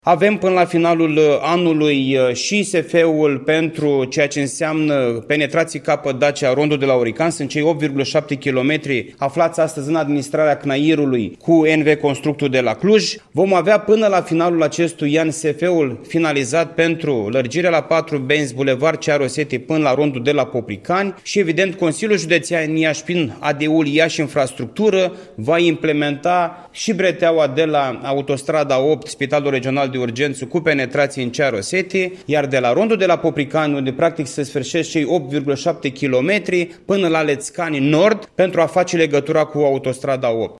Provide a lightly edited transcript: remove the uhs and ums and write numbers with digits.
Avem până la finalul anului și SF-ul pentru ceea ce înseamnă penetrații Capăt Dacia, rondul de la Orican, sunt cei 8,7 km aflați astăzi în administrarea CNAIR-ului cu NV Constructul de la Cluj. Vom avea până la finalul acestui an SF-ul finalizat pentru lărgirea la 4 benzi Bulevard Cearoseti până la rondul de la Popricani și evident Consiliul Județean Iași prin ADU-ul Iași Infrastructură va implementa și breteaua de la Autostrada 8, Spitalul Regional de Urgență cu penetrații în Cearoseti, iar de la rondul de la Popricani, unde practic se sfârșesc cei 8,7 km până la Lețcani Nord pentru a face legătura cu Autostrada 8.